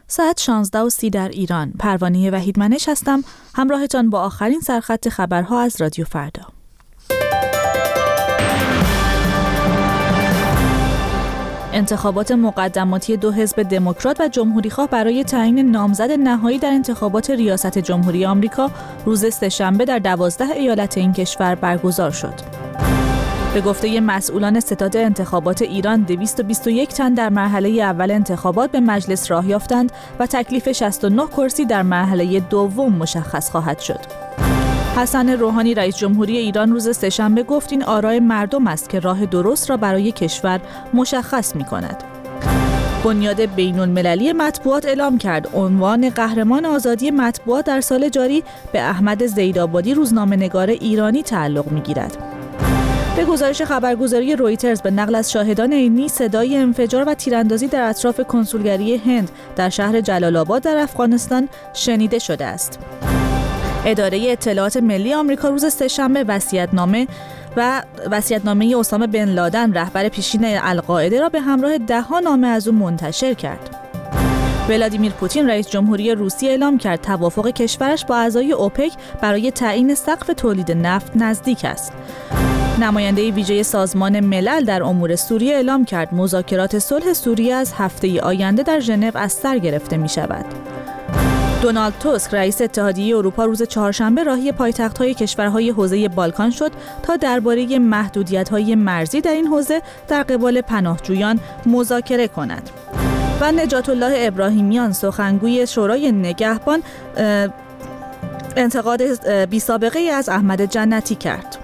ساعت 16:30 در ایران. پروانه وحیدمنش هستم، همراهتان با آخرین سرخط خبرها از رادیو فردا. انتخابات مقدماتی دو حزب دموکرات و جمهوری‌خواه برای تعیین نامزد نهایی در انتخابات ریاست جمهوری آمریکا روز سه‌شنبه در 12 ایالت این کشور برگزار شد. به گفته مسئولان ستاد انتخابات ایران، 221 تن در مرحله اول انتخابات به مجلس راه یافتند و تکلیف 69 کرسی در مرحله دوم مشخص خواهد شد. حسن روحانی رئیس جمهوری ایران روز سه‌شنبه گفت این آراء مردم است که راه درست را برای کشور مشخص می‌کند. بنیاد بین‌المللی مطبوعات اعلام کرد عنوان قهرمان آزادی مطبوعات در سال جاری به احمد زیدآبادی روزنامه‌نگار ایرانی تعلق می‌گیرد. به گزارش خبرگزاری رویترز به نقل از شاهدان عینی، صدای انفجار و تیراندازی در اطراف کنسولگری هند در شهر جلال آباد در افغانستان شنیده شده است. اداره اطلاعات ملی آمریکا روز سه‌شنبه وصیت‌نامه اسامه بن لادن رهبر پیشین القاعده را به همراه 10 نامه از او منتشر کرد. ولادیمیر پوتین رئیس جمهوری روسیه اعلام کرد توافق کشورش با اعضای اوپک برای تعیین سقف تولید نفت نزدیک است. نماینده ویژه سازمان ملل در امور سوریه اعلام کرد مذاکرات صلح سوریه از هفته آینده در ژنو از سر گرفته می شود. دونالد توسک رئیس اتحادیه اروپا روز چهارشنبه راهی پایتخت‌های کشورهای حوزه بالکان شد تا درباره محدودیت‌های مرزی در این حوزه در قبال پناهجویان مذاکره کند. و نجات الله ابراهیمیان سخنگوی شورای نگهبان انتقاد بی‌سابقه‌ای از احمد جنتی کرد.